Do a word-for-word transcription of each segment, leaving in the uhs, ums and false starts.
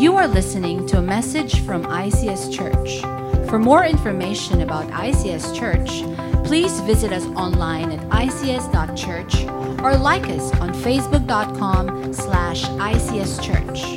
You are listening to a message from I C S Church. For more information about I C S Church, please visit us online at I C S dot church or like us on facebook dot com slash I C S Church.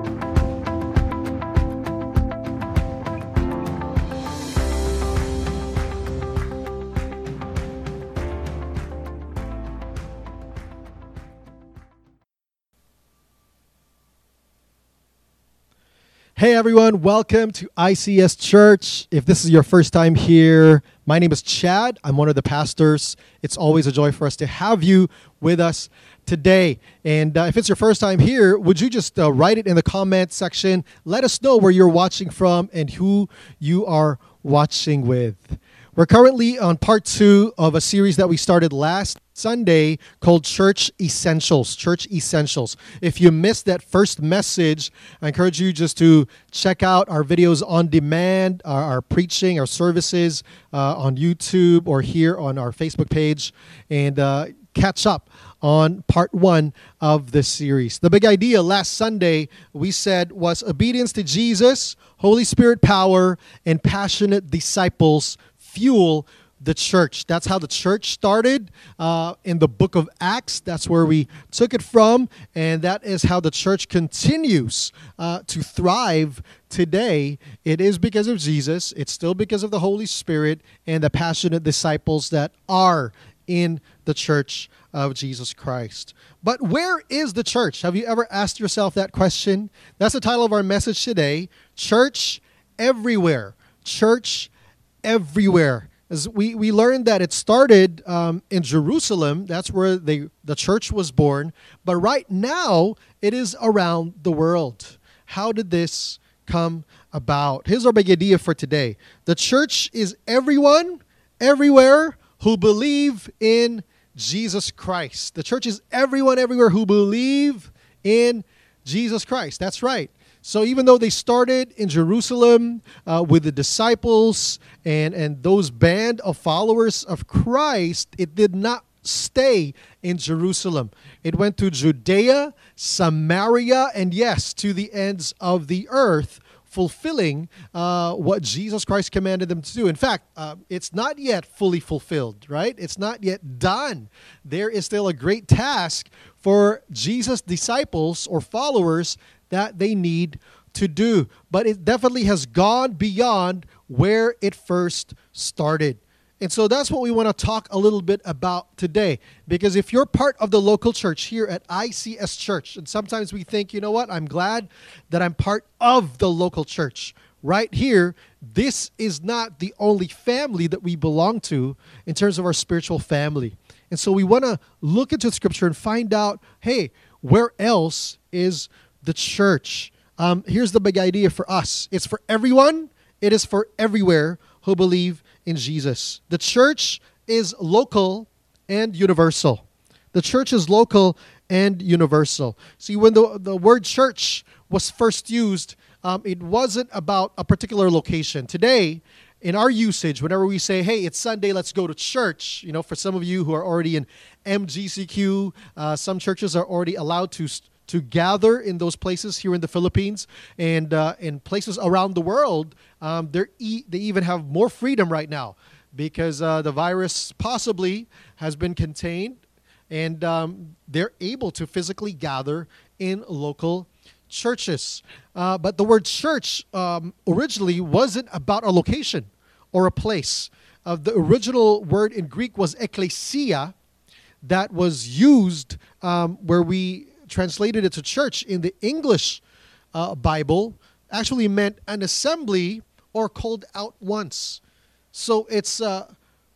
Hey everyone, welcome to I C S Church. If this is your first time here, my name is Chad. I'm one of the pastors. It's always a joy for us to have you with us today. And uh, if it's your first time here, would you just uh, write it in the comment section? Let us know where you're watching from and who you are watching with. We're currently on part two of a series that we started last Sunday called Church Essentials. Church Essentials. If you missed that first message, I encourage you just to check out our videos on demand, our, our preaching, our services uh, on YouTube or here on our Facebook page, and uh, catch up on part one of this series. The big idea last Sunday, we said, was obedience to Jesus, Holy Spirit power, and passionate disciples fuel the church. That's how the church started uh, in the book of Acts. That's where we took it from, and that is how the church continues uh, to thrive today. It is because of Jesus. It's still because of the Holy Spirit and the passionate disciples that are in the church of Jesus Christ. But where is the church? Have you ever asked yourself that question? That's the title of our message today. Church everywhere. Church everywhere. As we, we learned that it started um, in Jerusalem. That's where they, the church was born. But right now, it is around the world. How did this come about? Here's our big idea for today. The church is everyone, everywhere who believe in Jesus Christ. The church is everyone, everywhere who believe in Jesus Christ. That's right. So even though they started in Jerusalem uh, with the disciples and, and those band of followers of Christ, it did not stay in Jerusalem. It went to Judea, Samaria, and yes, to the ends of the earth, fulfilling uh, what Jesus Christ commanded them to do. In fact, uh, it's not yet fully fulfilled, right? It's not yet done. There is still a great task for Jesus' disciples or followers that they need to do. But it definitely has gone beyond where it first started. And so that's what we want to talk a little bit about today. Because if you're part of the local church here at I C S Church, and sometimes we think, you know what, I'm glad that I'm part of the local church. Right here, this is not the only family that we belong to in terms of our spiritual family. And so we want to look into Scripture and find out, hey, where else is the church? Um, here's the big idea for us. It's for everyone. It is for everywhere who believe in Jesus. The church is local and universal. The church is local and universal. See, when the, the word church was first used, um, it wasn't about a particular location. Today, in our usage, whenever we say, hey, it's Sunday, let's go to church, you know, for some of you who are already in M G C Q, uh, some churches are already allowed to to gather in those places here in the Philippines and uh, in places around the world. Um, they're e- they even have more freedom right now because uh, the virus possibly has been contained, and um, they're able to physically gather in local churches. Uh, but the word church um, originally wasn't about a location or a place. Uh, the original word in Greek was ekklesia, that was used um, where we translated it to church in the English uh, Bible, actually meant an assembly or called out once. So it's uh,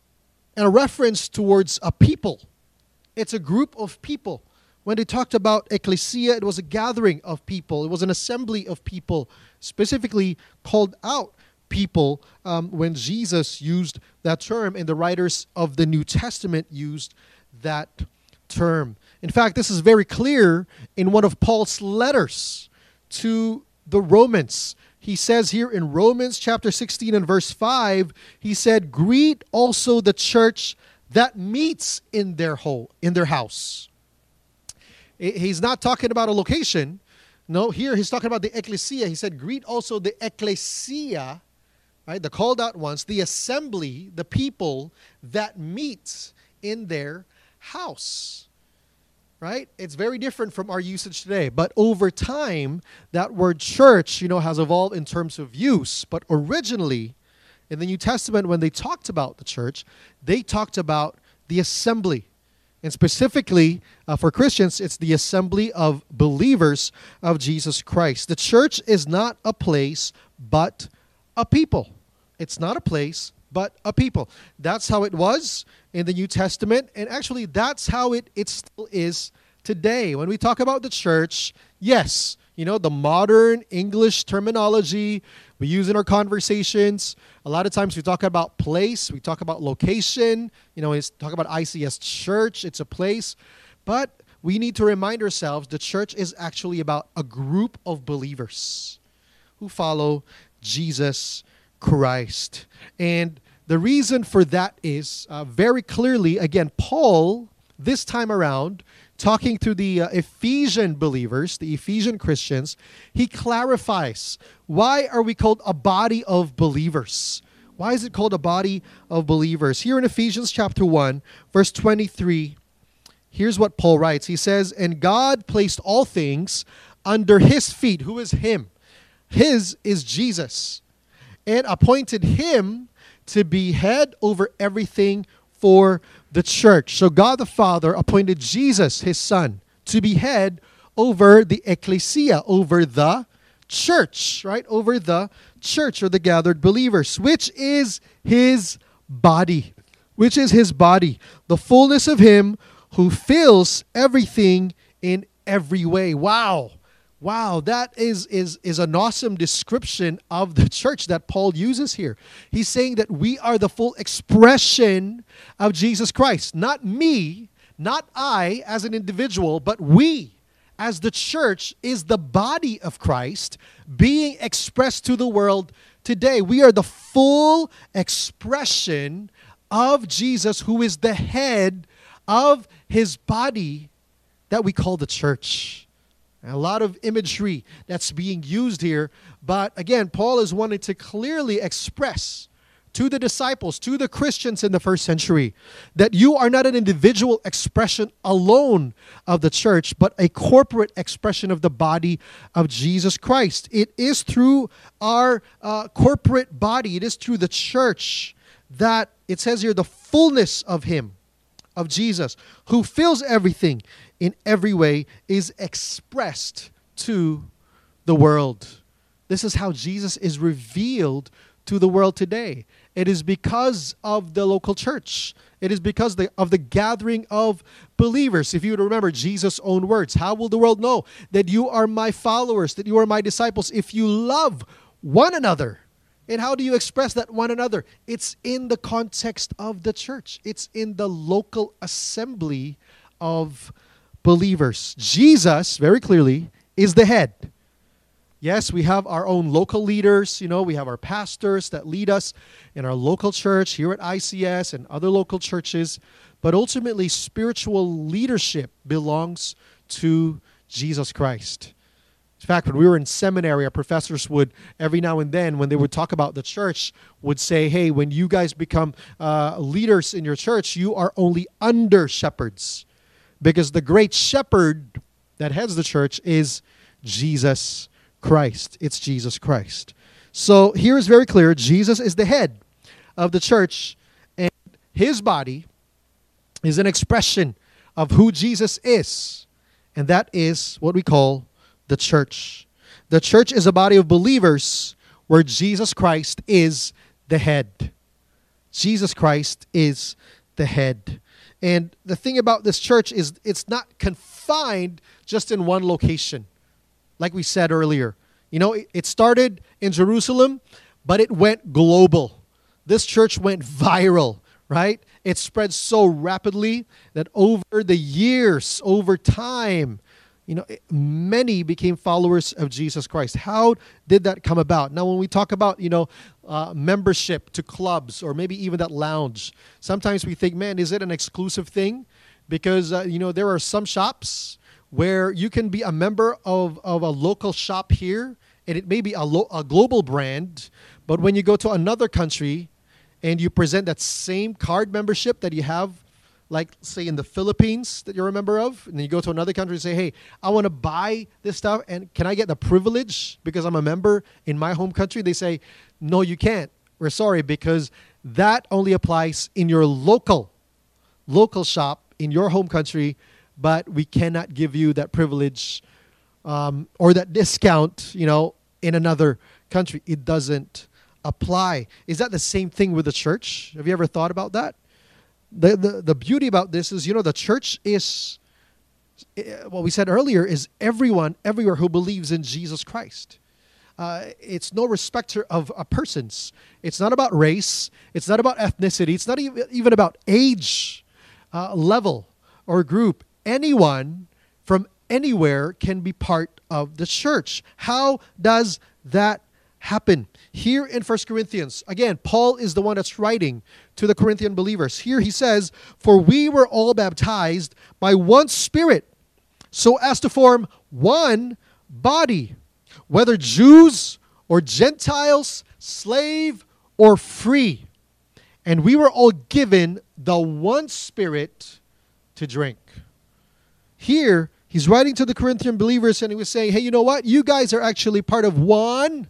a reference towards a people. It's a group of people. When they talked about ecclesia, it was a gathering of people. It was an assembly of people, specifically called out people um, when Jesus used that term, and the writers of the New Testament used that term. In fact, this is very clear in one of Paul's letters to the Romans. He says here in Romans chapter sixteen and verse five, he said, "Greet also the church that meets in their home, in their house." He's not talking about a location. No, here he's talking about the ecclesia. He said, greet also the ecclesia, right? The called out ones, the assembly, the people that meets in their house. Right? It's very different from our usage today. But over time, that word church, you know, has evolved in terms of use. But originally, in the New Testament, when they talked about the church, they talked about the assembly. And specifically, uh, for Christians, it's the assembly of believers of Jesus Christ. The church is not a place, but a people. It's not a place, but a people. That's how it was in the New Testament, and actually that's how it, it still is today. When we talk about the church, yes, you know, the modern English terminology we use in our conversations. A lot of times we talk about place, we talk about location, you know, we talk about I C S Church, it's a place. But we need to remind ourselves the church is actually about a group of believers who follow Jesus Christ. And the reason for that is uh, very clearly, again, Paul, this time around, talking to the uh, Ephesian believers, the Ephesian Christians, he clarifies, why are we called a body of believers? Why is it called a body of believers? Here in Ephesians chapter one, verse twenty-three, here's what Paul writes. He says, and God placed all things under his feet. Who is him? His is Jesus. And appointed him to be head over everything for the church. So God the Father appointed Jesus, his son, to be head over the ecclesia, over the church, right? Over the church or the gathered believers, which is his body, which is his body, the fullness of him who fills everything in every way. Wow. Wow, that is, is, is an awesome description of the church that Paul uses here. He's saying that we are the full expression of Jesus Christ. Not me, not I as an individual, but we as the church is the body of Christ being expressed to the world today. We are the full expression of Jesus, who is the head of his body that we call the church. A lot of imagery that's being used here. But again, Paul is wanting to clearly express to the disciples, to the Christians in the first century, that you are not an individual expression alone of the church, but a corporate expression of the body of Jesus Christ. It is through our uh, corporate body, it is through the church that it says here, the fullness of him, of Jesus, who fills everything in every way, is expressed to the world. This is how Jesus is revealed to the world today. It is because of the local church. It is because the, of the gathering of believers. If you would remember Jesus' own words, how will the world know that you are my followers, that you are my disciples, if you love one another? And how do you express that one another? It's in the context of the church. It's in the local assembly of believers. Jesus, very clearly, is the head. Yes, we have our own local leaders. You know, we have our pastors that lead us in our local church here at I C S and other local churches. But ultimately, spiritual leadership belongs to Jesus Christ. In fact, when we were in seminary, our professors would, every now and then, when they would talk about the church, would say, hey, when you guys become uh, leaders in your church, you are only under shepherds. Because the great shepherd that heads the church is Jesus Christ. It's Jesus Christ. So here is very clear, Jesus is the head of the church, and his body is an expression of who Jesus is. And that is what we call the church. The church is a body of believers where Jesus Christ is the head. Jesus Christ is the head. And the thing about this church is it's not confined just in one location. Like we said earlier, you know, it started in Jerusalem, but it went global. This church went viral, right? It spread so rapidly that over the years, over time, you know, many became followers of Jesus Christ. How did that come about? Now, when we talk about, you know, uh, membership to clubs or maybe even that lounge, sometimes we think, man, is it an exclusive thing? Because, uh, you know, there are some shops where you can be a member of, of a local shop here, and it may be a, lo- a global brand, but when you go to another country and you present that same card membership that you have, like say in the Philippines that you're a member of, and then you go to another country and say, hey, I want to buy this stuff, and can I get the privilege because I'm a member in my home country? They say, no, you can't. We're sorry, because that only applies in your local, local shop in your home country, but we cannot give you that privilege um, or that discount, you know, in another country. It doesn't apply. Is that the same thing with the church? Have you ever thought about that? The, the the beauty about this is, you know, the church is, what we said earlier, is everyone, everywhere who believes in Jesus Christ. Uh, it's no respecter of uh, persons. It's not about race. It's not about ethnicity. It's not even, even about age uh, level or group. Anyone from anywhere can be part of the church. How does that happen? Here in First Corinthians, again, Paul is the one that's writing to the Corinthian believers. Here he says, for we were all baptized by one Spirit, so as to form one body, whether Jews or Gentiles, slave or free. And we were all given the one Spirit to drink. Here, he's writing to the Corinthian believers and he was saying, hey, you know what? You guys are actually part of one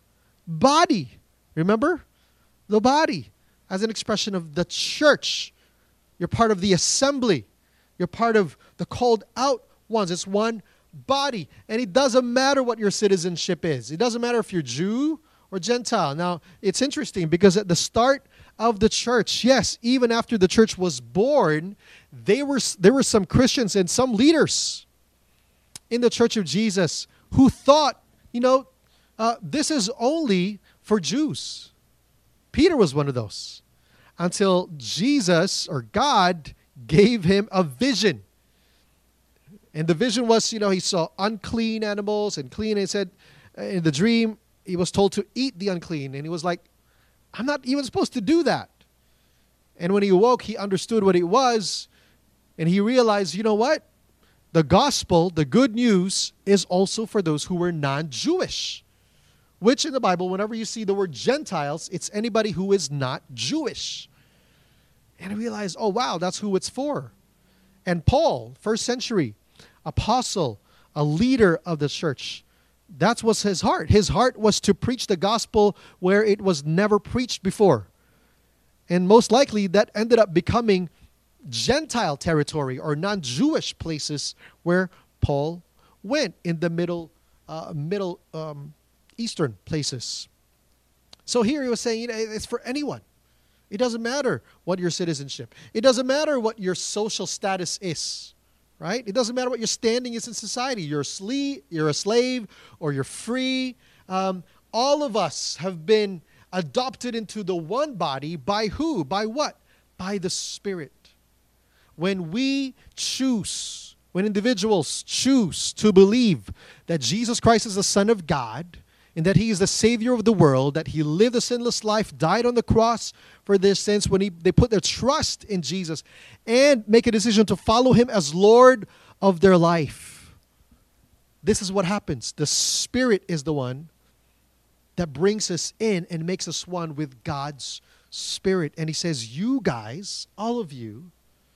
body. Remember? The body as an expression of the church. You're part of the assembly. You're part of the called out ones. It's one body. And it doesn't matter what your citizenship is. It doesn't matter if you're Jew or Gentile. Now, it's interesting because at the start of the church, yes, even after the church was born, they were there were some Christians and some leaders in the Church of Jesus who thought, you know, Uh, this is only for Jews. Peter was one of those. Until Jesus or God gave him a vision. And the vision was, you know, he saw unclean animals and clean. And he said, in the dream, he was told to eat the unclean. And he was like, I'm not even supposed to do that. And when he awoke, he understood what it was. And he realized, you know what? The gospel, the good news, is also for those who were non-Jewish. Which in the Bible, whenever you see the word Gentiles, it's anybody who is not Jewish. And I realized, oh wow, that's who it's for. And Paul, first century, apostle, a leader of the church, that was his heart. His heart was to preach the gospel where it was never preached before. And most likely that ended up becoming Gentile territory or non-Jewish places where Paul went in the middle, uh, middle, um, Eastern places. So here he was saying, you know, it's for anyone. It doesn't matter what your citizenship. It doesn't matter what your social status is, right? It doesn't matter what your standing is in society. You're a slave, you're a slave, or you're free. Um, all of us have been adopted into the one body by who? By what? By the Spirit. When we choose, when individuals choose to believe that Jesus Christ is the Son of God, and that he is the Savior of the world, that he lived a sinless life, died on the cross for their sins, when he, they put their trust in Jesus and make a decision to follow him as Lord of their life. This is what happens. The Spirit is the one that brings us in and makes us one with God's Spirit. And he says, you guys, all of you,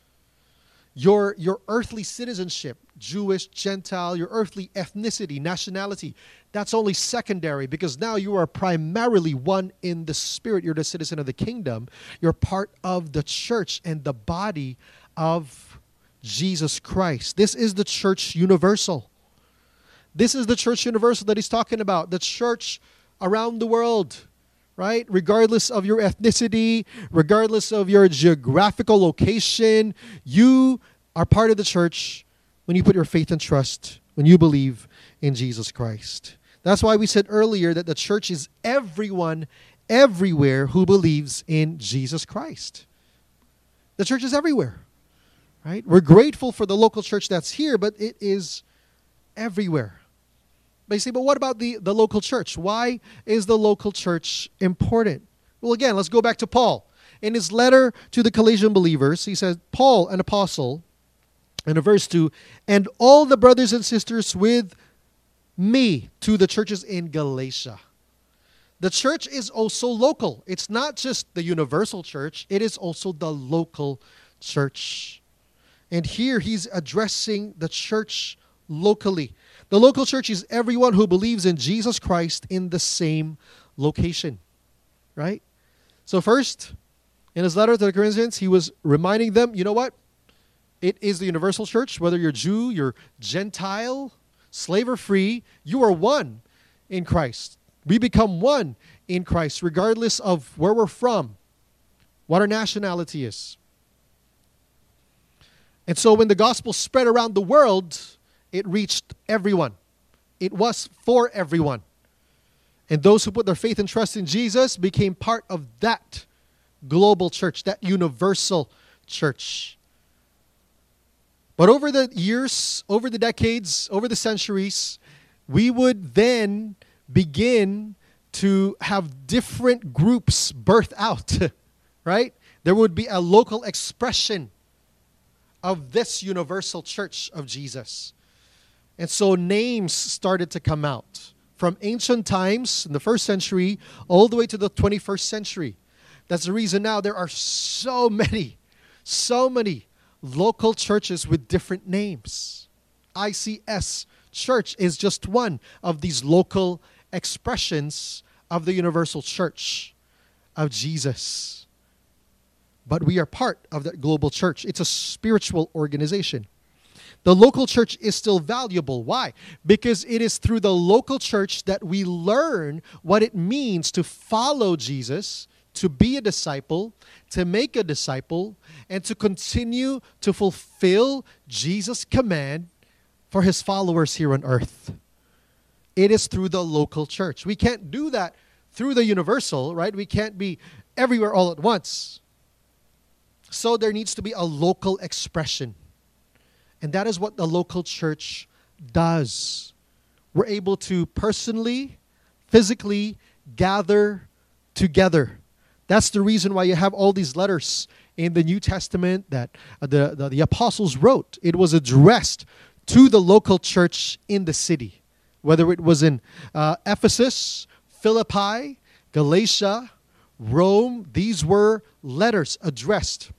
Your, your earthly citizenship, Jewish, Gentile, your earthly ethnicity, nationality, that's only secondary because now you are primarily one in the Spirit. You're the citizen of the kingdom. You're part of the church and the body of Jesus Christ. This is the church universal. This is the church universal that he's talking about. The church around the world, right? Regardless of your ethnicity, regardless of your geographical location, you are part of the church when you put your faith and trust, when you believe in Jesus Christ. That's why we said earlier that the church is everyone, everywhere who believes in Jesus Christ. The church is everywhere, right? We're grateful for the local church that's here, but it is everywhere. But you say, but what about the, the local church? Why is the local church important? Well, again, let's go back to Paul. In his letter to the Colossian believers, he says, Paul, an apostle, And in verse two, and all the brothers and sisters with me to the churches in Galatia. The church is also local. It's not just the universal church. It is also the local church. And here he's addressing the church locally. The local church is everyone who believes in Jesus Christ in the same location. Right? So first, in his letter to the Corinthians, he was reminding them, you know what? It is the universal church. Whether you're Jew, you're Gentile, slave or free, you are one in Christ. We become one in Christ, regardless of where we're from, what our nationality is. And so when the gospel spread around the world, it reached everyone. It was for everyone. And those who put their faith and trust in Jesus became part of that global church, that universal church. But over the years, over the decades, over the centuries, we would then begin to have different groups birth out, right? There would be a local expression of this universal church of Jesus. And so names started to come out from ancient times in the first century all the way to the twenty-first century. That's the reason now there are so many, so many local churches with different names. I C S Church is just one of these local expressions of the universal church of Jesus. But we are part of that global church. It's a spiritual organization. The local church is still valuable. Why? Because it is through the local church that we learn what it means to follow Jesus, to be a disciple, to make a disciple, and to continue to fulfill Jesus' command for his followers here on earth. It is through the local church. We can't do that through the universal, right? We can't be everywhere all at once. So there needs to be a local expression. And that is what the local church does. We're able to personally, physically gather together. That's the reason why you have all these letters in the New Testament that the, the, the apostles wrote. It was addressed to the local church in the city. Whether it was in uh, Ephesus, Philippi, Galatia, Rome, these were letters addressed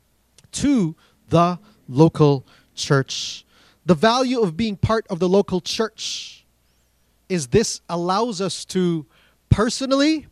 to the local church. The value of being part of the local church is this allows us to personally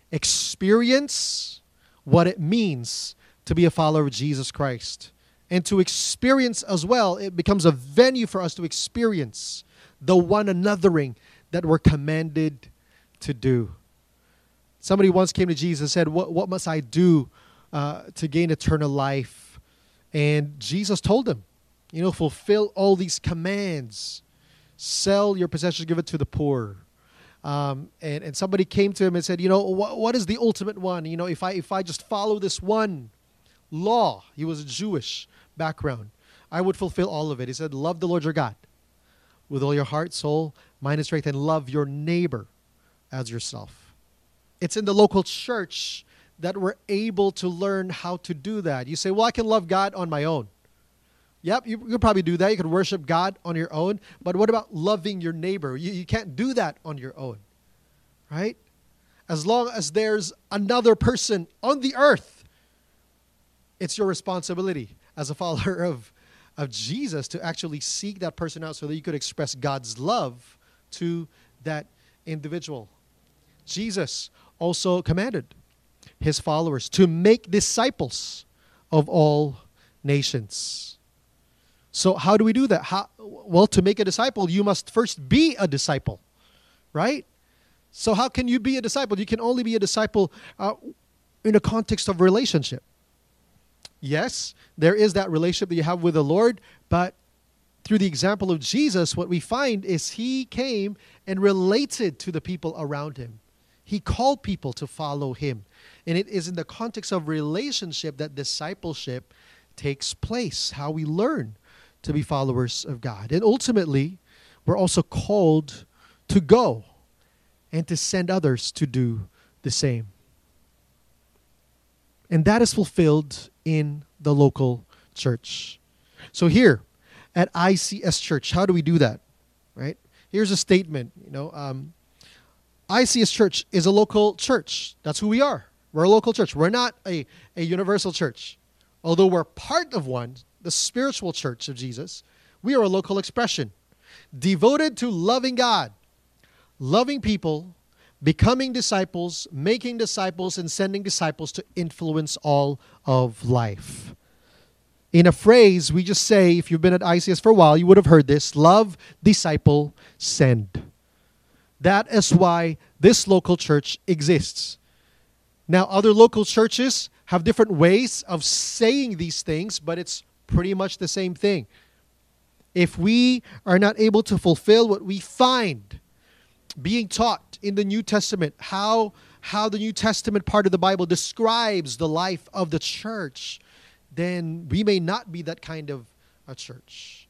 experience what it means to be a follower of Jesus Christ. And to experience as well, it becomes a venue for us to experience the one anothering that we're commanded to do. Somebody once came to Jesus and said, what, what must I do uh, to gain eternal life? And Jesus told him, you know, fulfill all these commands. Sell your possessions, give it to the poor. Um, and, and somebody came to him and said, you know, what, what is the ultimate one? You know, if I if I just follow this one law, he was a Jewish background, I would fulfill all of it. He said, love the Lord your God with all your heart, soul, mind, and strength, and love your neighbor as yourself. It's in the local church that we're able to learn how to do that. You say, well, I can love God on my own. Yep, you, you could probably do that. You could worship God on your own. But what about loving your neighbor? You, you can't do that on your own, right? As long as there's another person on the earth, it's your responsibility as a follower of, of Jesus to actually seek that person out so that you could express God's love to that individual. Jesus also commanded his followers to make disciples of all nations. So how do we do that? How, well, to make a disciple, you must first be a disciple, right? So how can you be a disciple? You can only be a disciple uh, in a context of relationship. Yes, there is that relationship that you have with the Lord, but through the example of Jesus, what we find is he came and related to the people around him. He called people to follow him. And it is in the context of relationship that discipleship takes place, how we learn to be followers of God. And ultimately, we're also called to go and to send others to do the same. And that is fulfilled in the local church. So here, at I C S Church. How do we do that? Right? Here's a statement. You know, um, I C S Church is a local church. That's who we are. We're a local church. We're not a, a universal church. Although we're part of one, the spiritual church of Jesus, we are a local expression, devoted to loving God, loving people, becoming disciples, making disciples, and sending disciples to influence all of life. In a phrase, we just say, if you've been at I C S for a while, you would have heard this: love, disciple, send. That is why this local church exists. Now, other local churches have different ways of saying these things, but it's pretty much the same thing. If we are not able to fulfill what we find being taught in the New Testament, how, how the New Testament part of the Bible describes the life of the church, then we may not be that kind of a church.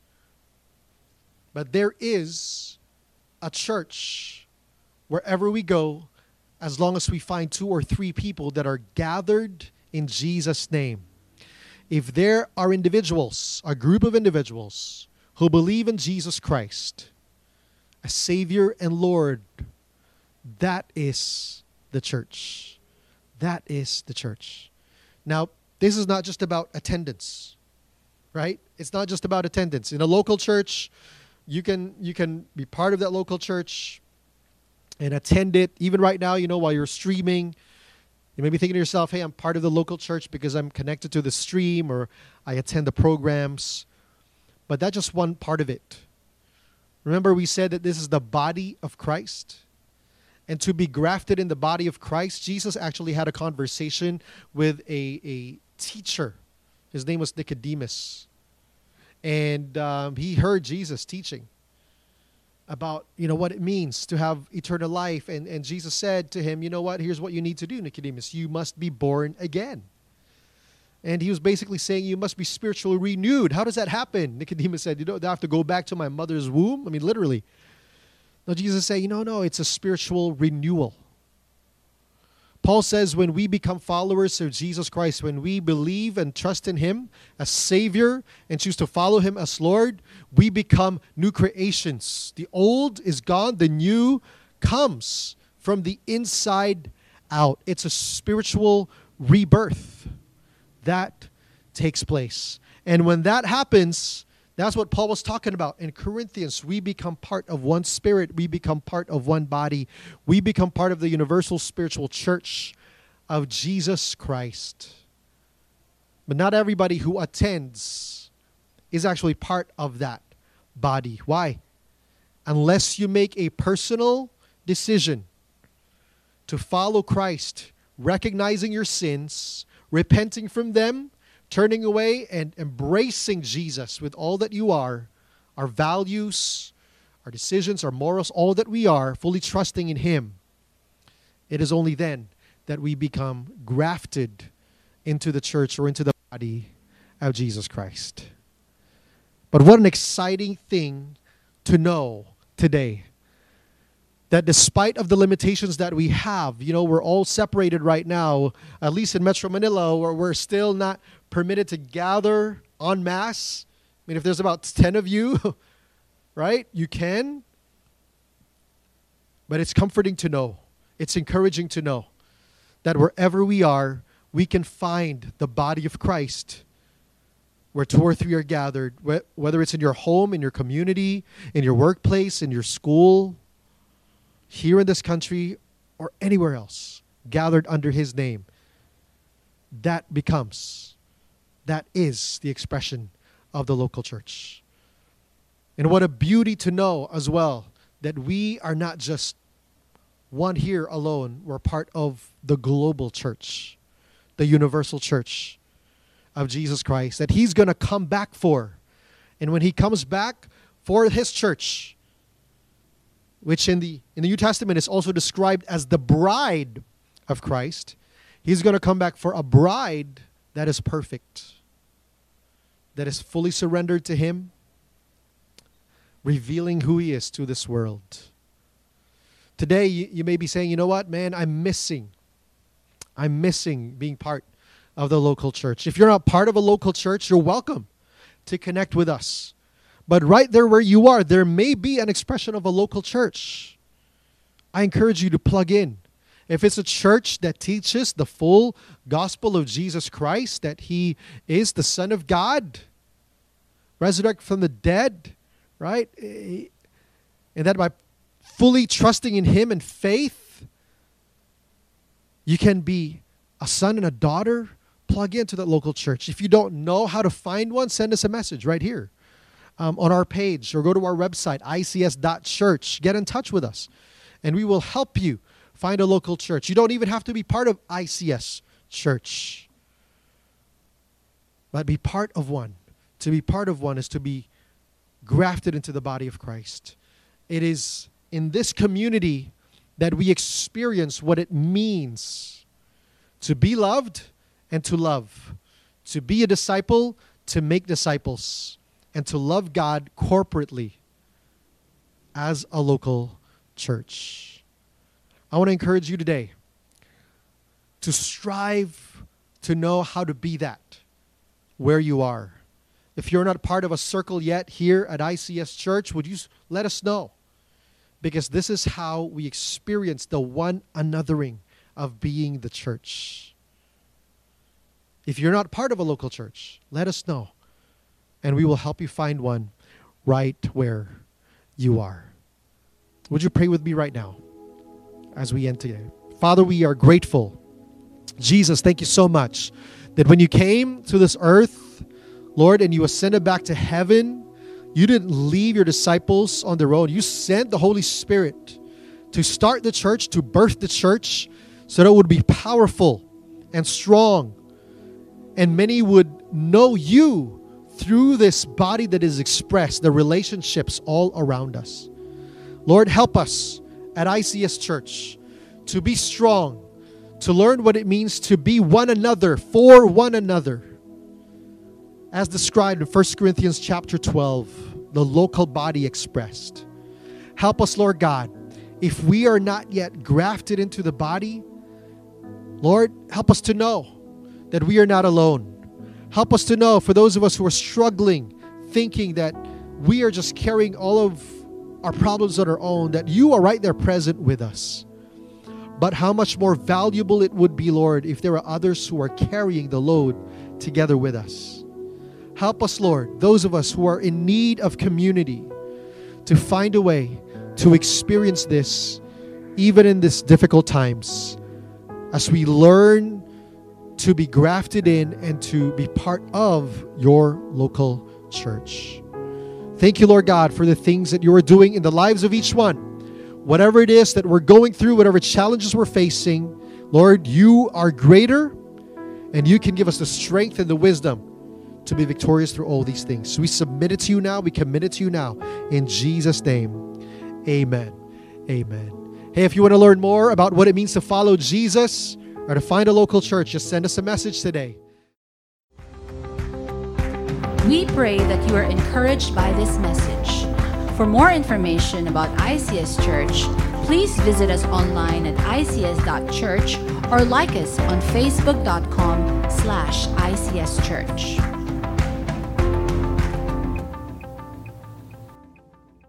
But there is a church wherever we go, as long as we find two or three people that are gathered in Jesus' name. If there are individuals, a group of individuals who believe in Jesus Christ as Savior and Lord, that is the church. That is the church. Now, this is not just about attendance, right? It's not just about attendance. In a local church, you can you can be part of that local church and attend it. Even right now, you know, while you're streaming, you may be thinking to yourself, hey, I'm part of the local church because I'm connected to the stream or I attend the programs. But that's just one part of it. Remember, we said that this is the body of Christ. And to be grafted in the body of Christ, Jesus actually had a conversation with a, a teacher. His name was Nicodemus. And um, he heard Jesus teaching about, you know, what it means to have eternal life. And, and Jesus said to him, you know what, here's what you need to do, Nicodemus. You must be born again. And he was basically saying you must be spiritually renewed. How does that happen? Nicodemus said, you don't have to go back to my mother's womb. I mean, literally. No, Jesus said, you know, no, it's a spiritual renewal. Paul says when we become followers of Jesus Christ, when we believe and trust in Him as Savior and choose to follow Him as Lord, we become new creations. The old is gone, the new comes from the inside out. It's a spiritual rebirth that takes place. And when that happens, that's what Paul was talking about in Corinthians. We become part of one spirit. We become part of one body. We become part of the universal spiritual church of Jesus Christ. But not everybody who attends is actually part of that body. Why? Unless you make a personal decision to follow Christ, recognizing your sins, repenting from them, turning away and embracing Jesus with all that you are, our values, our decisions, our morals, all that we are, fully trusting in Him, it is only then that we become grafted into the church or into the body of Jesus Christ. But what an exciting thing to know today, that despite of the limitations that we have, you know, we're all separated right now, at least in Metro Manila, where we're still not permitted to gather en masse. I mean, if there's about ten of you, right, you can. But it's comforting to know, it's encouraging to know that wherever we are, we can find the body of Christ where two or three are gathered, whether it's in your home, in your community, in your workplace, in your school, here in this country, or anywhere else, gathered under His name. That becomes, that is the expression of the local church. And what a beauty to know as well that we are not just one here alone. We're part of the global church, the universal church of Jesus Christ, that He's going to come back for. And when He comes back for His church, which in the in the New Testament is also described as the bride of Christ, He's going to come back for a bride that is perfect, that is fully surrendered to Him, revealing who He is to this world. Today, you, you may be saying, you know what, man, I'm missing. I'm missing being part of the local church. If you're not part of a local church, you're welcome to connect with us But right there where you are, there may be an expression of a local church. I encourage you to plug in. If it's a church that teaches the full gospel of Jesus Christ, that He is the Son of God, resurrected from the dead, right? And that by fully trusting in Him in faith, you can be a son and a daughter, plug into that local church. If you don't know how to find one, send us a message right here um, on our page, or go to our website, I C S dot church. Get in touch with us, and we will help you find a local church. You don't even have to be part of I C S Church, but be part of one. To be part of one is to be grafted into the body of Christ. It is in this community that we experience what it means to be loved and to love, to be a disciple, to make disciples, and to love God corporately as a local church. I want to encourage you today to strive to know how to be that where you are. If you're not part of a circle yet here at I C S Church, would you let us know? Because this is how we experience the one anothering of being the church. If you're not part of a local church, let us know, and we will help you find one right where you are. Would you pray with me right now as we end today? Father, we are grateful. Jesus, thank you so much that when you came to this earth, Lord, and you ascended back to heaven, you didn't leave your disciples on their own. You sent the Holy Spirit to start the church, to birth the church, so that it would be powerful and strong. And many would know you through this body that is expressed, the relationships all around us. Lord, help us at I C S Church to be strong, to learn what it means to be one another, for one another. As described in First Corinthians chapter twelve, the local body expressed. Help us, Lord God, if we are not yet grafted into the body, Lord, help us to know that we are not alone. Help us to know, for those of us who are struggling, thinking that we are just carrying all of our problems on our own, that you are right there present with us. But how much more valuable it would be, Lord, if there are others who are carrying the load together with us. Help us, Lord, those of us who are in need of community, to find a way to experience this even in these difficult times, as we learn to be grafted in and to be part of your local church. Thank you, Lord God, for the things that you are doing in the lives of each one. Whatever it is that we're going through, whatever challenges we're facing, Lord, you are greater, and you can give us the strength and the wisdom to be victorious through all these things. So we submit it to you now. We commit it to you now. In Jesus' name, amen. Amen. Hey, if you want to learn more about what it means to follow Jesus or to find a local church, just send us a message today. We pray that you are encouraged by this message. For more information about I C S Church, please visit us online at I C S dot church or like us on facebook dot com slash I C S Church.